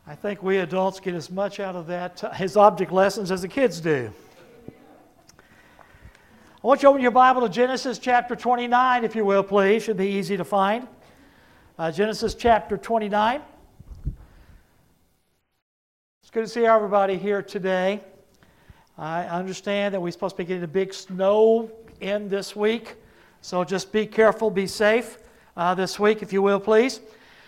I think we adults get as much out of that, his object lessons, as the kids do. I want you to open your Bible to Genesis chapter 29, if you will, please. Should be easy to find. Genesis chapter 29. It's good to see everybody here today. I understand that we're supposed to be getting a big snow in this week, so just be careful, be safe this week, if you will, please.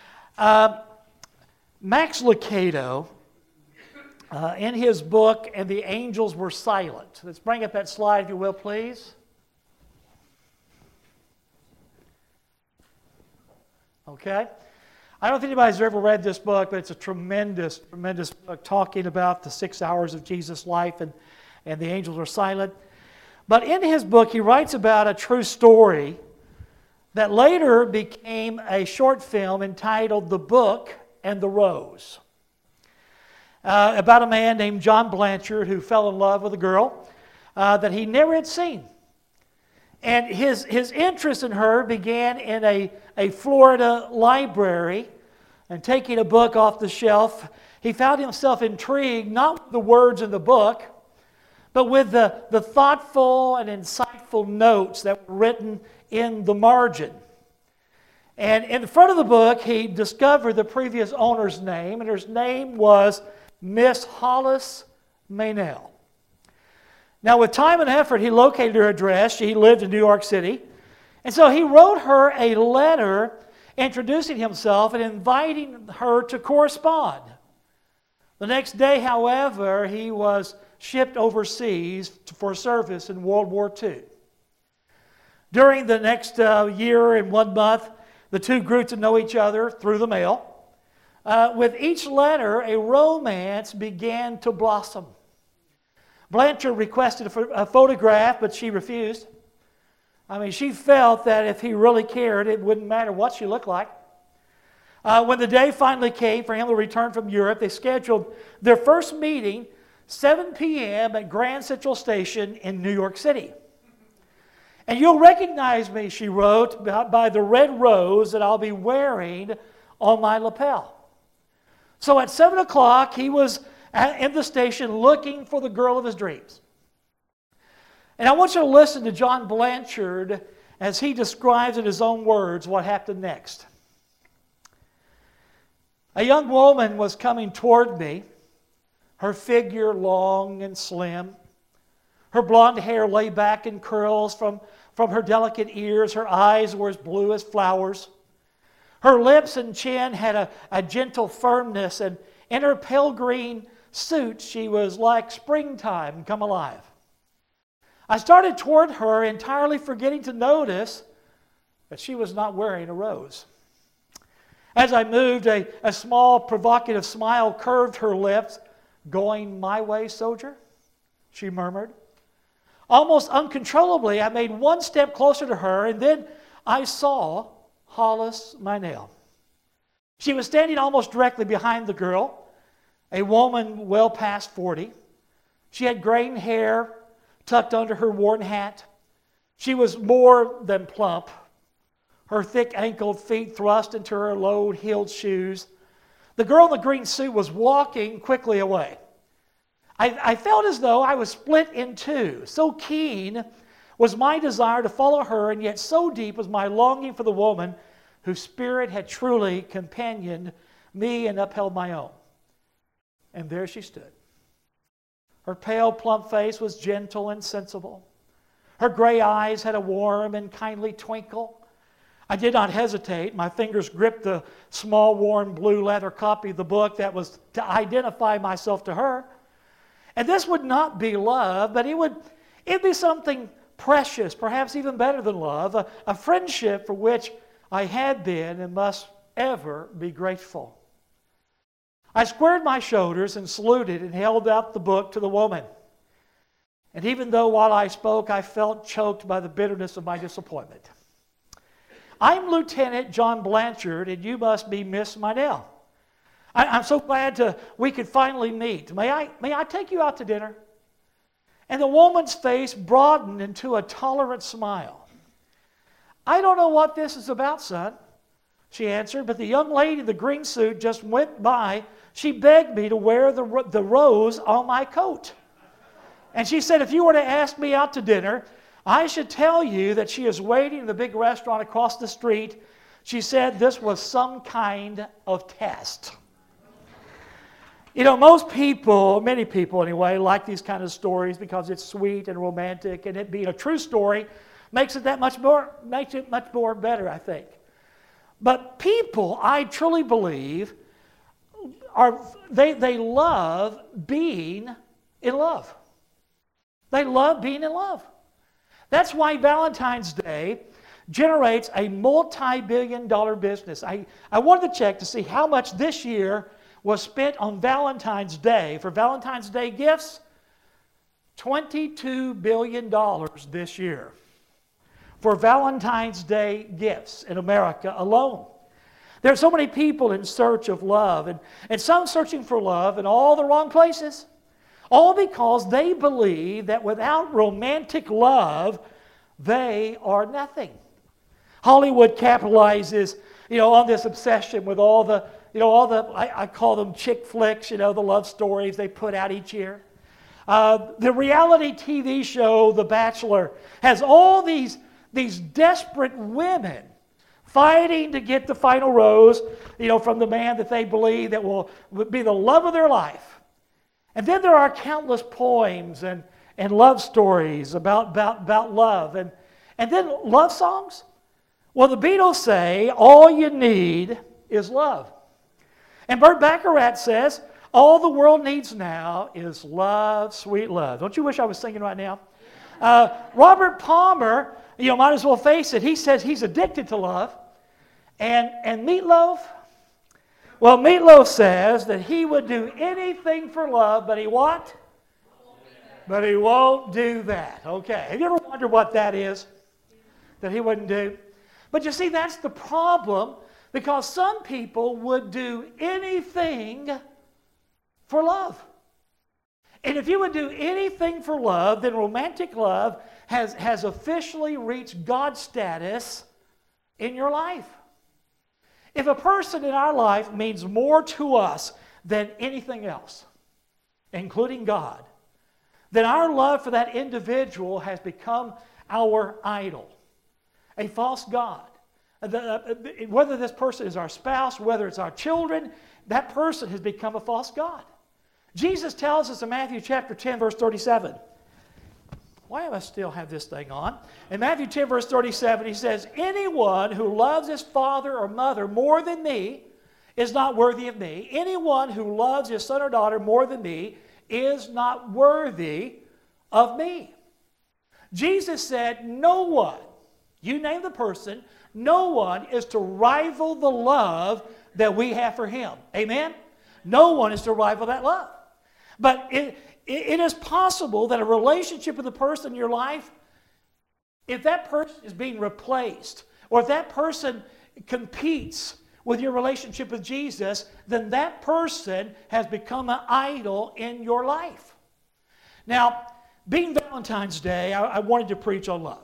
Max Lucado, in his book, And the Angels Were Silent. Let's bring up that slide, if you will, please. Okay. I don't think anybody's ever read this book, but it's a tremendous, tremendous book talking about the 6 hours of Jesus' life and the angels were silent. But in his book, he writes about a true story that later became a short film entitled The Book and the Rose, about a man named John Blanchard who fell in love with a girl that he never had seen. And his interest in her began in a Florida library, and taking a book off the shelf, he found himself intrigued not with the words in the book, but with the thoughtful and insightful notes that were written in the margin. And in the front of the book, he discovered the previous owner's name, and her name was Miss Hollis Meynell. Now, with time and effort, he located her address. She lived in New York City. And so he wrote her a letter introducing himself and inviting her to correspond. The next day, however, he was shipped overseas for service in World War II. During the next year and 1 month, the two grew to know each other through the mail. With each letter, a romance began to blossom. Blanchard requested a photograph, but she refused. I mean, she felt that if he really cared, it wouldn't matter what she looked like. When the day finally came for him to return from Europe, they scheduled their first meeting, 7 p.m. at Grand Central Station in New York City. And you'll recognize me, she wrote, by the red rose that I'll be wearing on my lapel. So at 7 o'clock, he was in the station looking for the girl of his dreams. And I want you to listen to John Blanchard as he describes in his own words what happened next. A young woman was coming toward me, her figure long and slim. Her blonde hair lay back in curls from her delicate ears. Her eyes were as blue as flowers. Her lips and chin had a gentle firmness, and in her pale green suit, she was like springtime come alive. I started toward her, entirely forgetting to notice that she was not wearing a rose. As I moved, a small provocative smile curved her lips. "Going my way, soldier?" she murmured. Almost uncontrollably, I made one step closer to her, and then I saw Hollis Meynell. She was standing almost directly behind the girl, a woman well past 40. She had graying hair tucked under her worn hat. She was more than plump, her thick ankled feet thrust into her low-heeled shoes. The girl in the green suit was walking quickly away. I felt as though I was split in two. So keen was my desire to follow her, and yet so deep was my longing for the woman whose spirit had truly companioned me and upheld my own. And there she stood. Her pale, plump face was gentle and sensible. Her gray eyes had a warm and kindly twinkle. I did not hesitate. My fingers gripped the small, worn blue leather copy of the book that was to identify myself to her. And this would not be love, but it'd be something precious, perhaps even better than love, a friendship for which I had been and must ever be grateful. I squared my shoulders and saluted and held out the book to the woman. And even though while I spoke, I felt choked by the bitterness of my disappointment. "I'm Lieutenant John Blanchard, and you must be Miss Meynell. I'm so glad we could finally meet. May I take you out to dinner?" And the woman's face broadened into a tolerant smile. "I don't know what this is about, son. she answered, but the young lady in the green suit just went by. She begged me to wear the rose on my coat. And she said, if you were to ask me out to dinner, I should tell you that she is waiting in the big restaurant across the street. She said this was some kind of test. You know, most people, many people anyway, like these kind of stories because it's sweet and romantic, and it being a true story makes it much more better, I think. But people, I truly believe, they love being in love. They love being in love. That's why Valentine's Day generates a multi-billion-dollar business. I wanted to check to see how much this year was spent on Valentine's Day. For Valentine's Day gifts, $22 billion this year. For Valentine's Day gifts in America alone. There are so many people in search of love, and some searching for love in all the wrong places. All because they believe that without romantic love, they are nothing. Hollywood capitalizes, on this obsession with all the I call them chick flicks, the love stories they put out each year. The reality TV show, The Bachelor, has all these desperate women fighting to get the final rose, from the man that they believe that will be the love of their life. And then there are countless poems and love stories about love. And then love songs. Well, the Beatles say, all you need is love. And Burt Bacharach says, all the world needs now is love, sweet love. Don't you wish I was singing right now? Robert Palmer, might as well face it. He says he's addicted to love. And Meatloaf, well, Meatloaf says that he would do anything for love, but he what? But he won't do that. Okay. Have you ever wondered what that is that he wouldn't do? But you see, that's the problem, because some people would do anything for love. And if you would do anything for love, then romantic love has officially reached God status in your life. If a person in our life means more to us than anything else, including God, then our love for that individual has become our idol, a false god. Whether this person is our spouse, whether it's our children, that person has become a false god. Jesus tells us in Matthew chapter 10, verse 37. Why do I still have this thing on? In Matthew 10, verse 37, he says, anyone who loves his father or mother more than me is not worthy of me. Anyone who loves his son or daughter more than me is not worthy of me. Jesus said, no one, you name the person, no one is to rival the love that we have for him. Amen? No one is to rival that love. But it is possible that a relationship with a person in your life, if that person is being replaced, or if that person competes with your relationship with Jesus, then that person has become an idol in your life. Now, being Valentine's Day, I wanted to preach on love.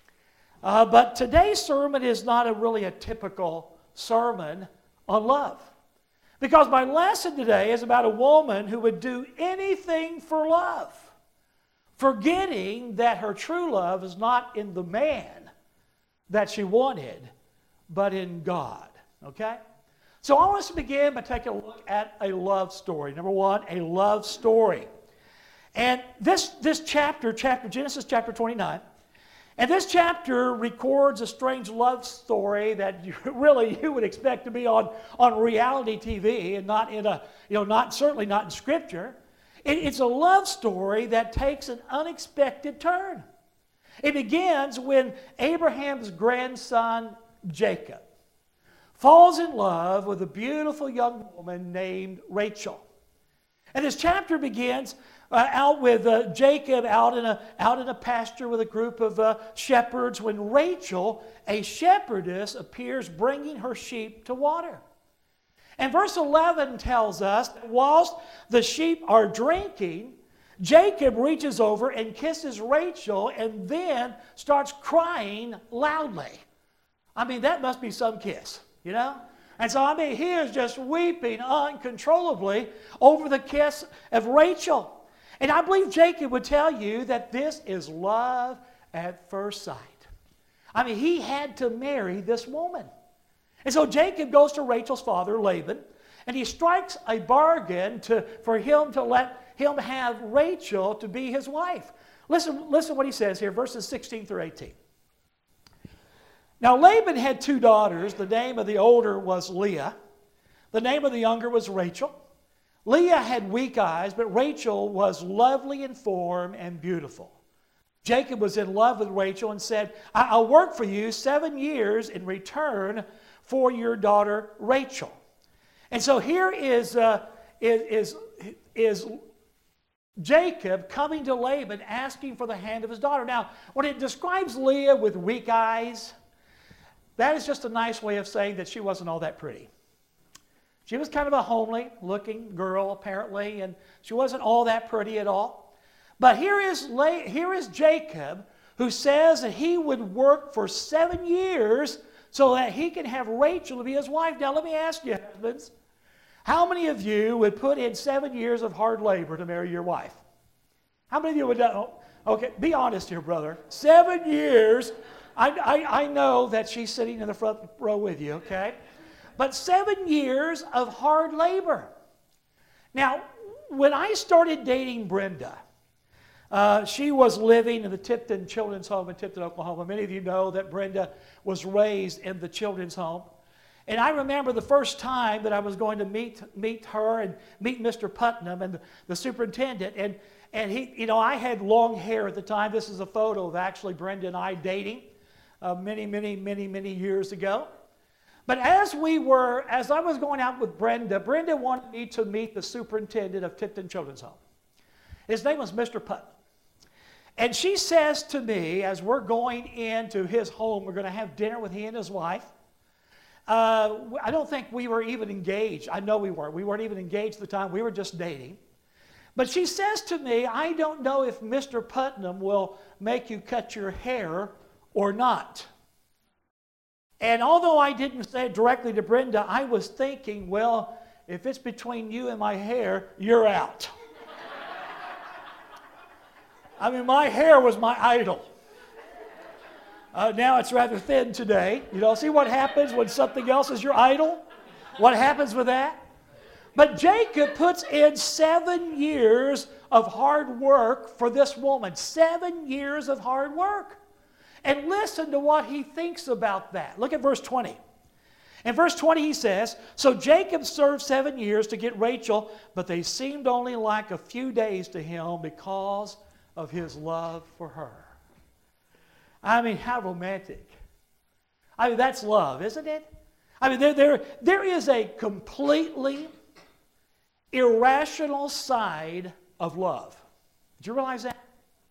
But today's sermon is not really a typical sermon on love. Because my lesson today is about a woman who would do anything for love, forgetting that her true love is not in the man that she wanted, but in God. Okay? So I want us to begin by taking a look at a love story. Number one, a love story. And this chapter, Genesis chapter 29, and this chapter records a strange love story that you would expect to be on reality TV and not in certainly not in Scripture. It's a love story that takes an unexpected turn. It begins when Abraham's grandson Jacob falls in love with a beautiful young woman named Rachel. And this chapter begins out with Jacob out in a pasture with a group of shepherds when Rachel, a shepherdess, appears bringing her sheep to water. And verse 11 tells us that whilst the sheep are drinking, Jacob reaches over and kisses Rachel and then starts crying loudly. I mean, that must be some kiss. you know? And so, he is just weeping uncontrollably over the kiss of Rachel. And I believe Jacob would tell you that this is love at first sight. He had to marry this woman. And so Jacob goes to Rachel's father, Laban, and he strikes a bargain for him to let him have Rachel to be his wife. Listen what he says here, verses 16 through 18. Now Laban had 2 daughters. The name of the older was Leah. The name of the younger was Rachel. Leah had weak eyes, but Rachel was lovely in form and beautiful. Jacob was in love with Rachel and said, I'll work for you 7 years in return for your daughter Rachel. And so here is Jacob coming to Laban asking for the hand of his daughter. Now, when it describes Leah with weak eyes, that is just a nice way of saying that she wasn't all that pretty. She was kind of a homely looking girl apparently, and she wasn't all that pretty at all. But here is Jacob, who says that he would work for 7 years so that he can have Rachel to be his wife. Now let me ask you, husbands, how many of you would put in 7 years of hard labor to marry your wife? How many of you would? Okay, be honest here, brother. 7 years. I know that she's sitting in the front row with you, okay? But 7 years of hard labor. Now, when I started dating Brenda, she was living in the Tipton Children's Home in Tipton, Oklahoma. Many of you know that Brenda was raised in the children's home. And I remember the first time that I was going to meet her and meet Mr. Putnam and the superintendent. And he, I had long hair at the time. This is a photo of actually Brenda and I dating many years ago. But as I was going out with Brenda wanted me to meet the superintendent of Tipton Children's Home. His name was Mr. Putnam. And she says to me, as we're going into his home, we're going to have dinner with he and his wife. I don't think we were even engaged. I know we weren't. We weren't even engaged at the time. We were just dating. But she says to me, I don't know if Mr. Putnam will make you cut your hair or not. And although I didn't say it directly to Brenda, I was thinking, well, if it's between you and my hair, you're out. My hair was my idol. Now it's rather thin today. See what happens when something else is your idol? What happens with that? But Jacob puts in 7 years of hard work for this woman. 7 years of hard work. And listen to what he thinks about that. Look at verse 20. In verse 20 he says, so Jacob served 7 years to get Rachel, but they seemed only like a few days to him because of his love for her. How romantic. That's love, isn't it? There is a completely irrational side of love. Did you realize that?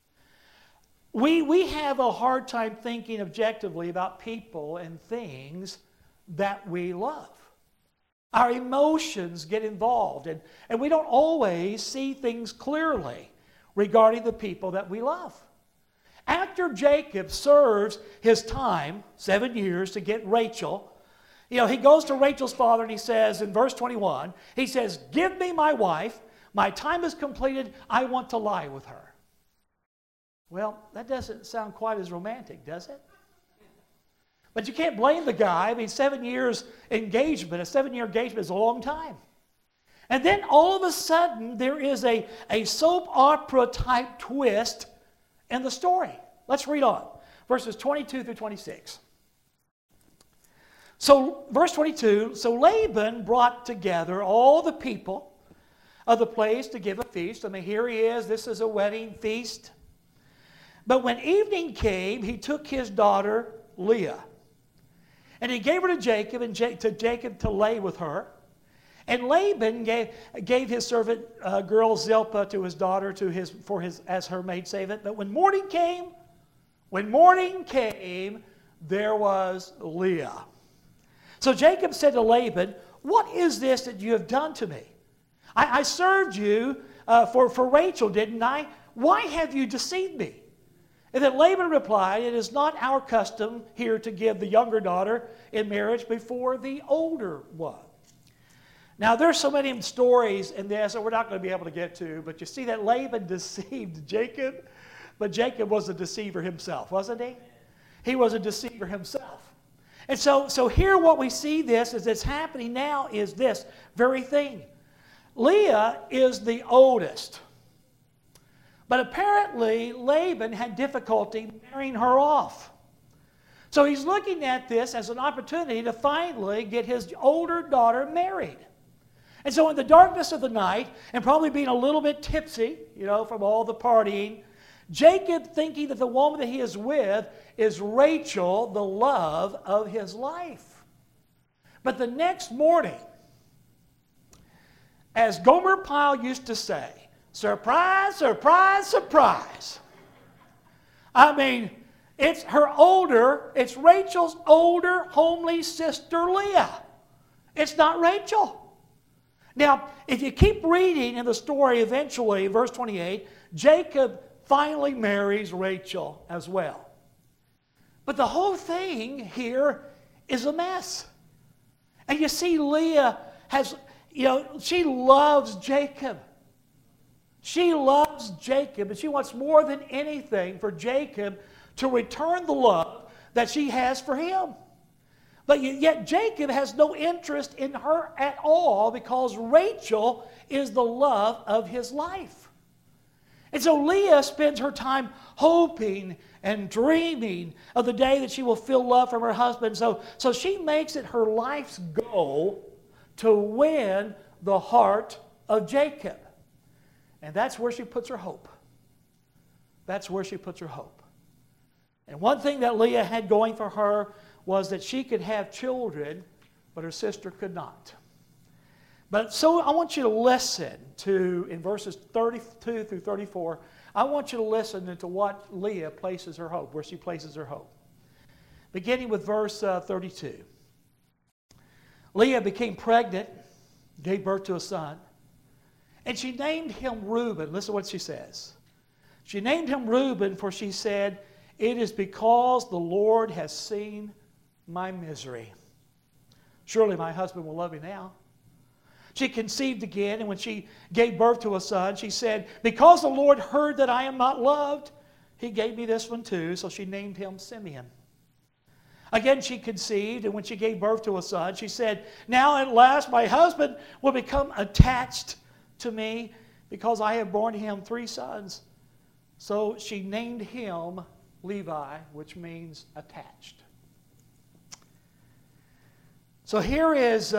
We have a hard time thinking objectively about people and things that we love. Our emotions get involved, and we don't always see things clearly regarding the people that we love. After Jacob serves his time, 7 years, to get Rachel, he goes to Rachel's father and he says, in verse 21, he says, give me my wife. My time is completed. I want to lie with her. Well, that doesn't sound quite as romantic, does it? But you can't blame the guy. 7 years engagement, a 7-year engagement is a long time. And then all of a sudden, there is a soap opera type twist in the story. Let's read on. Verses 22 through 26. So, verse 22, so Laban brought together all the people of the place to give a feast. Here he is. This is a wedding feast. But when evening came, he took his daughter Leah, and he gave her to Jacob, and to Jacob to lay with her. And Laban gave his servant girl Zilpah to his daughter as her maidservant. But when morning came, there was Leah. So Jacob said to Laban, what is this that you have done to me? I served you for Rachel, didn't I? Why have you deceived me? And then Laban replied, "It is not our custom here to give the younger daughter in marriage before the older one." Now, there's so many stories in this that we're not going to be able to get to, but you see that Laban deceived Jacob, but Jacob was a deceiver himself, wasn't he? He was a deceiver himself. And so here what we see this is that's happening now is this very thing. Leah is the oldest. But apparently Laban had difficulty marrying her off. So he's looking at this as an opportunity to finally get his older daughter married. And so in the darkness of the night, and probably being a little bit tipsy, from all the partying, Jacob, thinking that the woman that he is with is Rachel, the love of his life. But the next morning, as Gomer Pyle used to say, surprise, surprise, surprise. I mean, it's Rachel's older, homely sister Leah. It's not Rachel. Now, if you keep reading in the story, eventually, verse 28, Jacob finally marries Rachel as well. But the whole thing here is a mess. And you see Leah she loves Jacob. She loves Jacob, and she wants more than anything for Jacob to return the love that she has for him. But yet Jacob has no interest in her at all because Rachel is the love of his life. And so Leah spends her time hoping and dreaming of the day that she will feel love from her husband. So she makes it her life's goal to win the heart of Jacob. And that's where she puts her hope. That's where she puts her hope. And one thing that Leah had going for her was that she could have children, but her sister could not. But so I want you to listen to, in verses 32 through 34, I want you to listen to what Leah places her hope, where she places her hope. Beginning with verse 32. Leah became pregnant, gave birth to a son, and she named him Reuben. Listen to what she says. She named him Reuben, for she said, "It is because the Lord has seen my misery. Surely my husband will love me now." She conceived again, and when she gave birth to a son, she said, "Because the Lord heard that I am not loved, he gave me this one too." So she named him Simeon. Again she conceived, and when she gave birth to a son, she said, "Now at last my husband will become attached to me, because I have borne him 3 sons." So she named him Levi, which means attached. So here's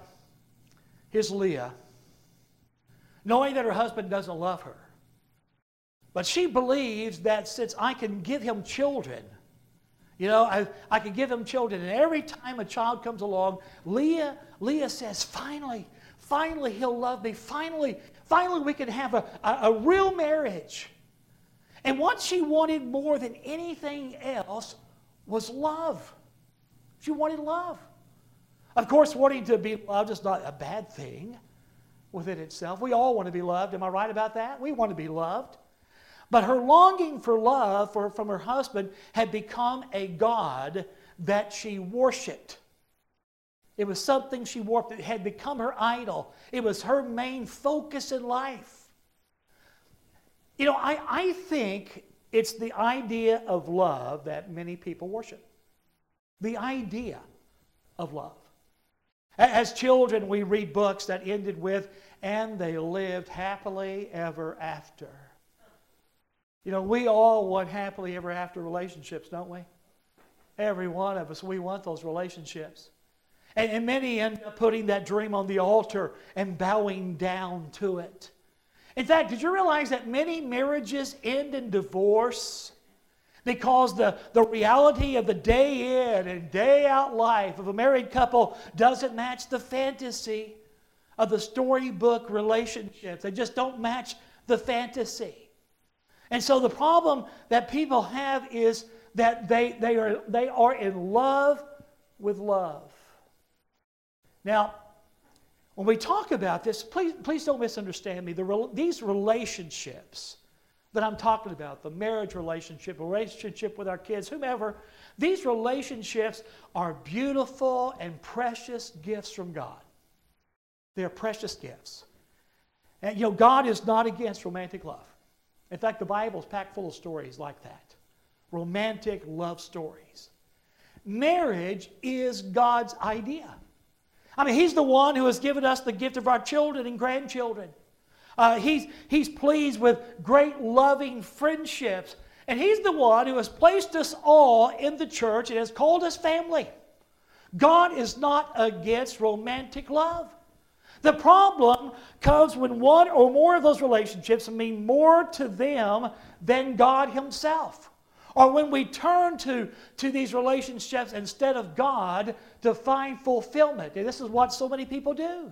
Leah, knowing that her husband doesn't love her. But she believes that since I can give him children, I can give him children. And every time a child comes along, Leah says, finally he'll love me. Finally we can have a real marriage. And what she wanted more than anything else was love. She wanted love. Of course, wanting to be loved is not a bad thing within itself. We all want to be loved. Am I right about that? We want to be loved. But her longing for love from her husband had become a god that she worshipped. It was something she worshipped. It had become her idol. It was her main focus in life. I think it's the idea of love that many people worship. The idea of love. As children, we read books that ended with, "And they lived happily ever after." We all want happily ever after relationships, don't we? Every one of us, we want those relationships. And many end up putting that dream on the altar and bowing down to it. In fact, did you realize that many marriages end in divorce because the reality of the day in and day out life of a married couple doesn't match the fantasy of the storybook relationships? They just don't match the fantasy. And so the problem that people have is that they are in love with love. Now, when we talk about this, please don't misunderstand me. These relationships that I'm talking about, the marriage relationship with our kids, whomever, these relationships are beautiful and precious gifts from God. They are precious gifts. And God is not against romantic love. In fact, the Bible is packed full of stories like that. Romantic love stories. Marriage is God's idea. I mean, He's the one who has given us the gift of our children and grandchildren. He's pleased with great loving friendships. And He's the one who has placed us all in the church and has called us family. God is not against romantic love. The problem comes when one or more of those relationships mean more to them than God Himself. Or when we turn to these relationships instead of God to find fulfillment. And this is what so many people do.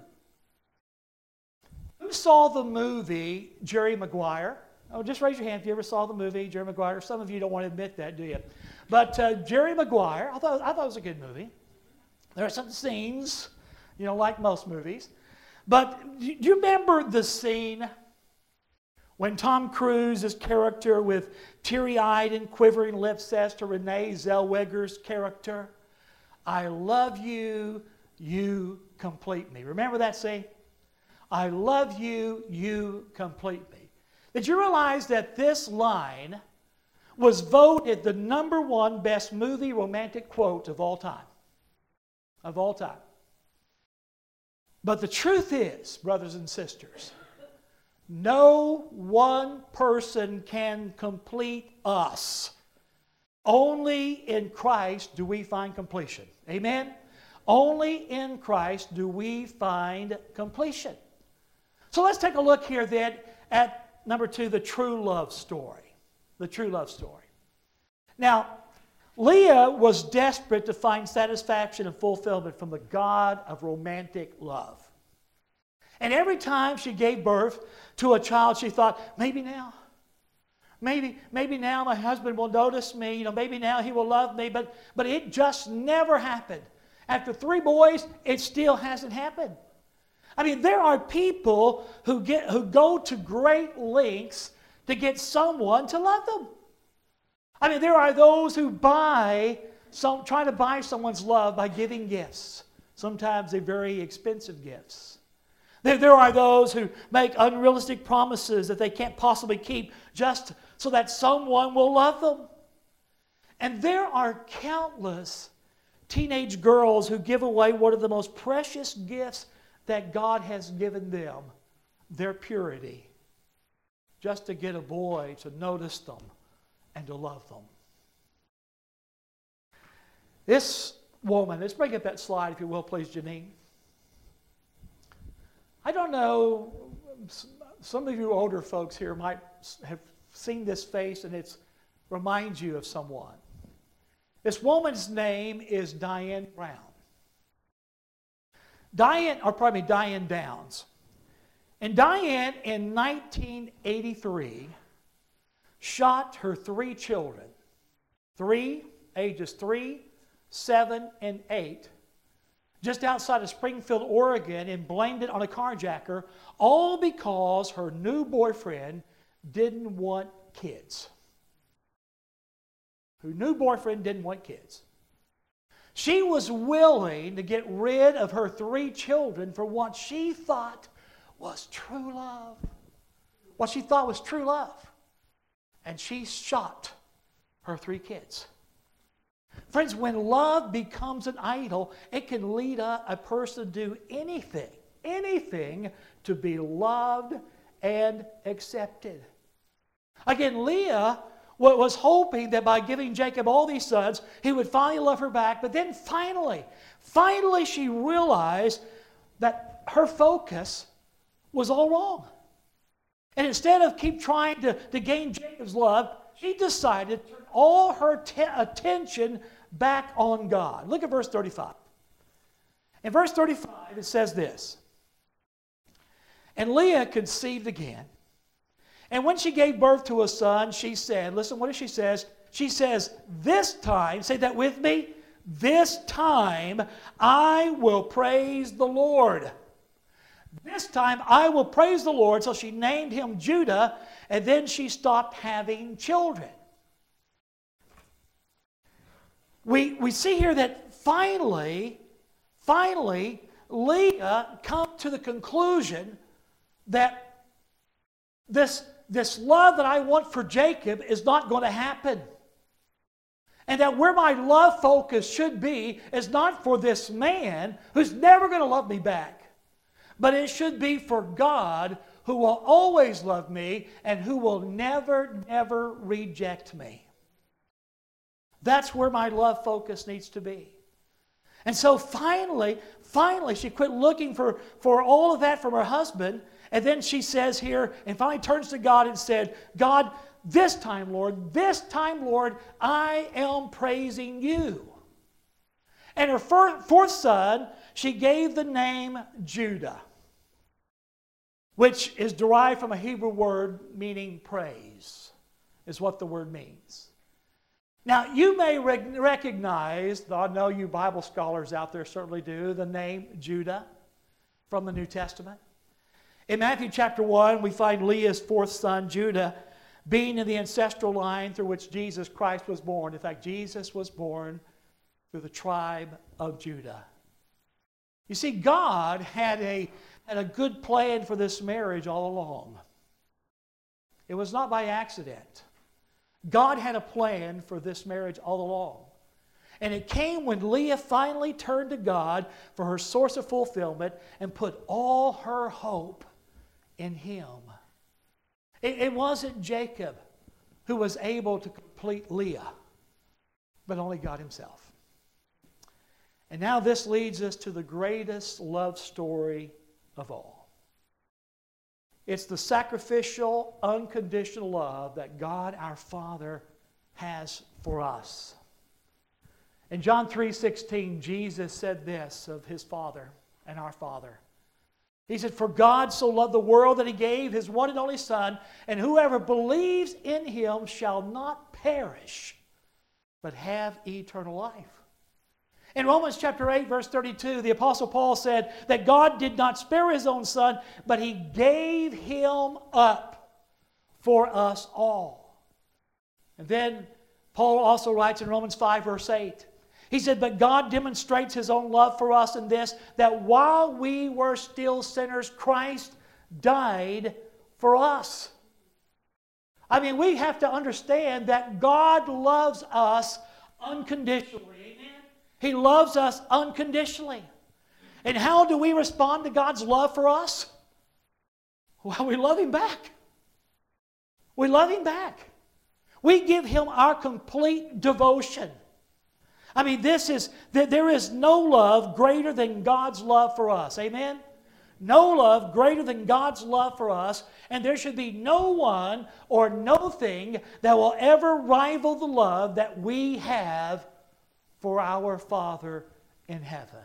Who saw the movie Jerry Maguire? Oh, just raise your hand if you ever saw the movie Jerry Maguire. Some of you don't want to admit that, do you? But Jerry Maguire, I thought it was a good movie. There are some scenes, like most movies. But do you remember the scene when Tom Cruise's character with teary-eyed and quivering lips says to Renee Zellweger's character, "I love you, you complete me." Remember that scene? I love you, you complete me. Did you realize that this line was voted the #1 best movie romantic quote of all time? Of all time. But the truth is, brothers and sisters, no one person can complete us. Only in Christ do we find completion. Amen? Only in Christ do we find completion. So let's take a look here then at #2, the true love story. The true love story. Now, Leah was desperate to find satisfaction and fulfillment from the God of romantic love. And every time she gave birth to a child, she thought, maybe now my husband will notice me. Maybe now he will love me. But it just never happened. After 3 boys, it still hasn't happened. I mean, there are people who go to great lengths to get someone to love them. I mean, there are those who try to buy someone's love by giving gifts. Sometimes they're very expensive gifts. There are those who make unrealistic promises that they can't possibly keep just so that someone will love them. And there are countless teenage girls who give away one of the most precious gifts that God has given them, their purity, just to get a boy to notice them and to love them. This woman, let's bring up that slide if you will, please, Janine. I don't know, some of you older folks here might have seen this face and it reminds you of someone. This woman's name is Diane Brown. Diane Downs. And Diane, in 1983, shot her 3 children, ages 3, 7, and 8, just outside of Springfield, Oregon, and blamed it on a carjacker, all because her new boyfriend didn't want kids. Her new boyfriend didn't want kids. She was willing to get rid of her 3 children for what she thought was true love. What she thought was true love. And she shot her 3 kids. Friends, when love becomes an idol, it can lead a person to do anything to be loved and accepted. Again, Leah was hoping that by giving Jacob all these sons, he would finally love her back. But then finally she realized that her focus was all wrong. And instead of keep trying to gain Jacob's love, she decided to turn all her attention back on God. Look at verse 35. In verse 35, it says this. And Leah conceived again. And when she gave birth to a son, she said, listen, what does she say? She says, this time, say that with me, this time I will praise the Lord. This time I will praise the Lord. So she named him Judah, and then she stopped having children. We see here that finally, Leah comes to the conclusion that this love that I want for Jacob is not going to happen. And that where my love focus should be is not for this man who's never going to love me back, but it should be for God who will always love me and who will never, never reject me. That's where my love focus needs to be. And so finally, she quit looking for all of that from her husband. And then she says here, and finally turns to God and said, God, this time, Lord, I am praising you. And her fourth son, she gave the name Judah, which is derived from a Hebrew word meaning praise, is what the word means. Now, you may recognize, I know you Bible scholars out there certainly do, the name Judah from the New Testament. In Matthew chapter 1, we find Leah's fourth son, Judah, being in the ancestral line through which Jesus Christ was born. In fact, Jesus was born through the tribe of Judah. You see, God had a good plan for this marriage all along. It was not by accident. God had a plan for this marriage all along. And it came when Leah finally turned to God for her source of fulfillment and put all her hope in Him. It wasn't Jacob who was able to complete Leah, but only God Himself. And now this leads us to the greatest love story of all. It's the sacrificial, unconditional love that God our Father has for us. In John 3:16, Jesus said this of His Father and our Father. He said, "For God so loved the world that He gave His one and only Son, and whoever believes in Him shall not perish, but have eternal life." In Romans chapter 8, verse 32, the Apostle Paul said that God did not spare His own Son, but He gave Him up for us all. And then Paul also writes in Romans 5, verse 8, he said, "But God demonstrates His own love for us in this, that while we were still sinners, Christ died for us." I mean, we have to understand that God loves us unconditionally. Amen? He loves us unconditionally. And how do we respond to God's love for us? Well, we love Him back. We love Him back. We give Him our complete devotion. I mean, there is no love greater than God's love for us. Amen? No love greater than God's love for us, and there should be no one or no thing that will ever rival the love that we have for our Father in heaven.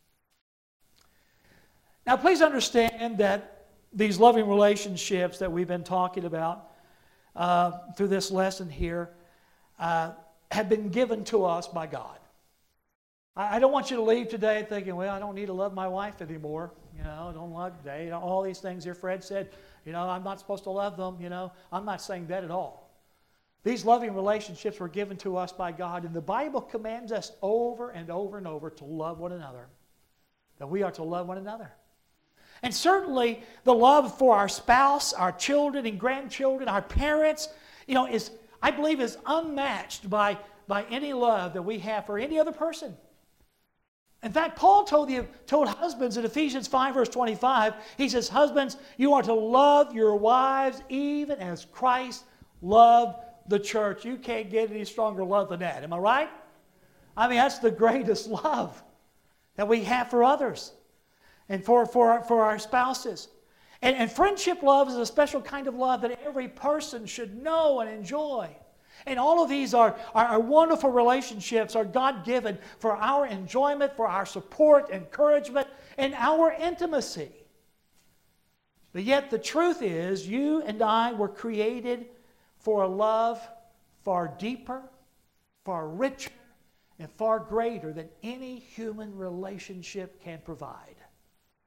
Now, please understand that these loving relationships that we've been talking about through this lesson here have been given to us by God. I don't want you to leave today thinking, well, I don't need to love my wife anymore. I don't love today. All these things here Fred said, I'm not supposed to love them. I'm not saying that at all. These loving relationships were given to us by God, and the Bible commands us over and over and over to love one another, that we are to love one another. And certainly the love for our spouse, our children and grandchildren, our parents, I believe is unmatched by any love that we have for any other person. In fact, Paul told husbands in Ephesians 5, verse 25, he says, "Husbands, you are to love your wives even as Christ loved the church." You can't get any stronger love than that. Am I right? I mean, that's the greatest love that we have for others and for our spouses. And friendship love is a special kind of love that every person should know and enjoy. And all of these are wonderful relationships, are God-given for our enjoyment, for our support, encouragement, and our intimacy. But yet the truth is, you and I were created for a love far deeper, far richer, and far greater than any human relationship can provide.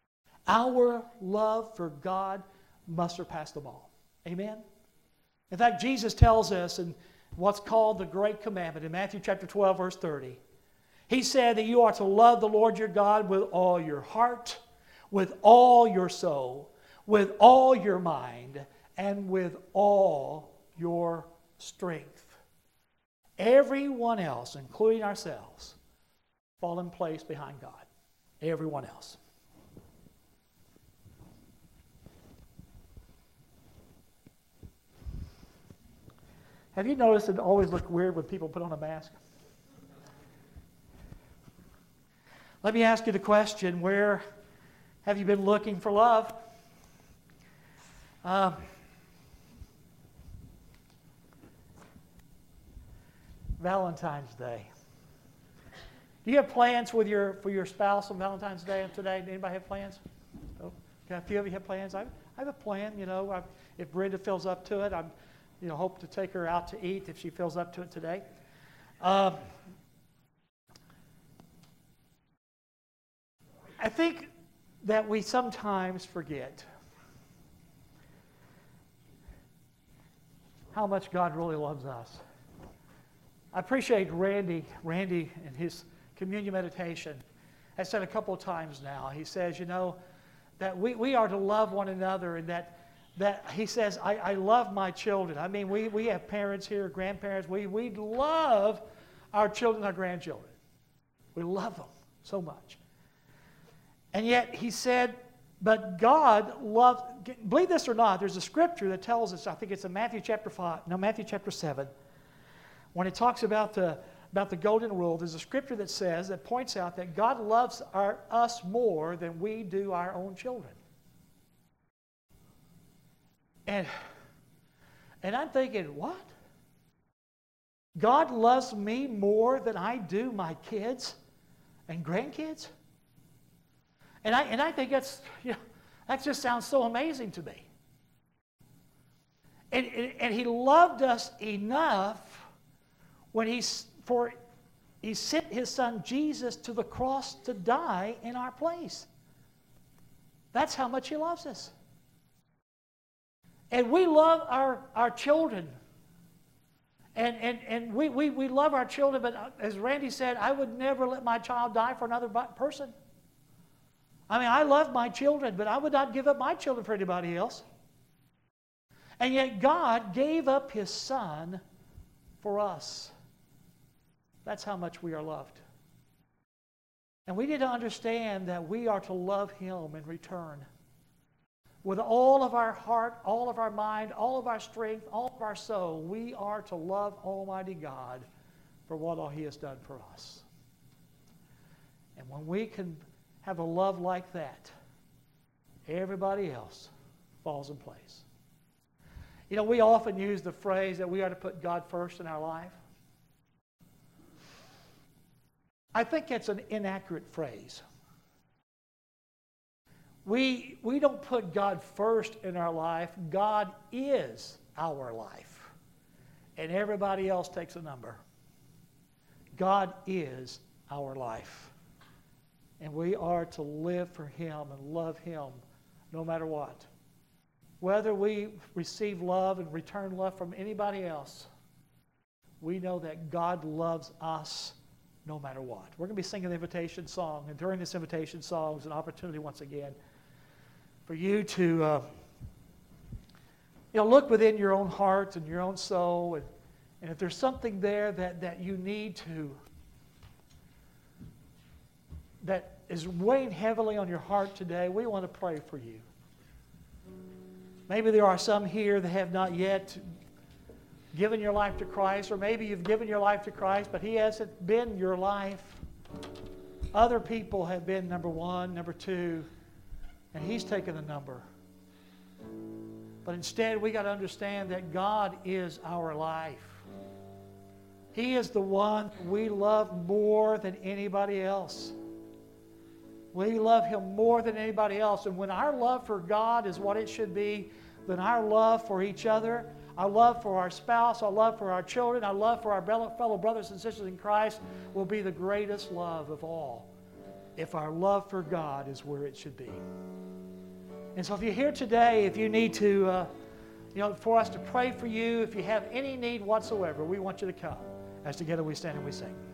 Our love for God must surpass them all. Amen? In fact, Jesus tells us in what's called the Great Commandment in Matthew chapter 12, verse 30. He said that you are to love the Lord your God with all your heart, with all your soul, with all your mind, and with all your strength. Everyone else, including ourselves, fall in place behind God. Everyone else. Have you noticed it always looks weird when people put on a mask? Let me ask you the question, where have you been looking for love? Valentine's Day. Do you have plans for your spouse on Valentine's Day today? Anybody have plans? Oh, a few of you have plans. I have a plan. If Brenda feels up to it, I'm hope to take her out to eat if she feels up to it today. I think that we sometimes forget how much God really loves us. I appreciate Randy in his communion meditation has said a couple of times now. He says, that we are to love one another, and that he says, I love my children. I mean, we have parents here, grandparents. We love our children, our grandchildren. We love them so much. And yet he said, but God loves, believe this or not, there's a scripture that tells us, I think it's in Matthew chapter 7, when it talks about the golden rule, there's a scripture that points out that God loves us more than we do our own children. And I'm thinking, what? God loves me more than I do my kids and grandkids? And I think that just sounds so amazing to me. And He loved us enough when He sent His Son Jesus to the cross to die in our place. That's how much He loves us. And we love our children. And we love our children, but as Randy said, I would never let my child die for another person. I mean, I love my children, but I would not give up my children for anybody else. And yet God gave up His Son for us. That's how much we are loved. And we need to understand that we are to love Him in return. With all of our heart, all of our mind, all of our strength, all of our soul, we are to love Almighty God for what all He has done for us. And when we can have a love like that, everybody else falls in place. We often use the phrase that we are to put God first in our life. I think it's an inaccurate phrase. We don't put God first in our life. God is our life. And everybody else takes a number. God is our life. And we are to live for Him and love Him no matter what. Whether we receive love and return love from anybody else, we know that God loves us no matter what. We're going to be singing the invitation song. And during this invitation song is an opportunity once again for you to look within your own heart and your own soul, and if there's something there that you need to, that is weighing heavily on your heart today, we want to pray for you. Maybe there are some here that have not yet given your life to Christ, or maybe you've given your life to Christ, but He hasn't been your life. Other people have been number one, number two, and He's taken the number. But instead, we got to understand that God is our life. He is the one we love more than anybody else. We love Him more than anybody else. And when our love for God is what it should be, then our love for each other, our love for our spouse, our love for our children, our love for our fellow brothers and sisters in Christ will be the greatest love of all, if our love for God is where it should be. And so if you're here today, if you need to, for us to pray for you, if you have any need whatsoever, we want you to come as together we stand and we sing.